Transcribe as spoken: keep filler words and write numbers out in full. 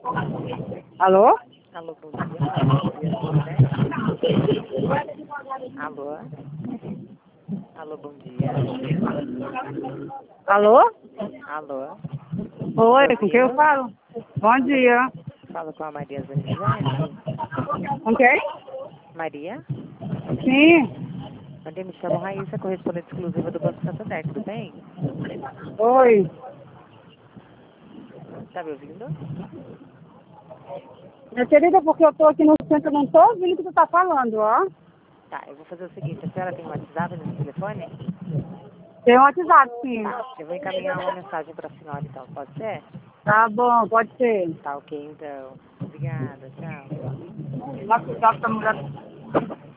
Alô? Alô, bom dia. Bom dia, tudo bem? Alô? Alô, bom dia. Alô? Alô? Oi, com quem eu falo? Bom dia. Fala com a Maria Zanizete. Com quem? Maria? Sim. Maria, me chamo Raíssa, correspondente exclusiva do Banco Santander, tudo bem? Oi. Tá me ouvindo? Minha querida, porque eu tô aqui no centro, eu não tô ouvindo o que tu tá falando, ó. Tá, eu vou fazer o seguinte, a senhora tem um WhatsApp nesse telefone? Tem um WhatsApp, sim. Tá, eu vou encaminhar uma mensagem para a senhora, então, pode ser? Tá bom, pode ser. Tá ok, então. Obrigada, tchau. WhatsApp tá mudando.